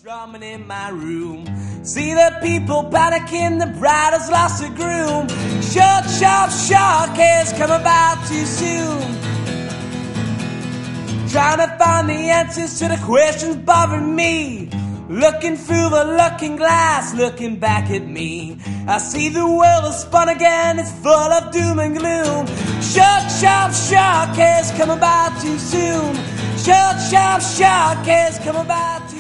Drumming in my room. See the people panicking, the bride has lost her groom. Short, sharp, shark has come about too soon. Trying to find the answers to the questions bothering me. Looking through the looking glass, looking back at me. I see the world has spun again, it's full of doom and gloom. Short, sharp, shark has come about too soon. Short, sharp, shark has come about too soon.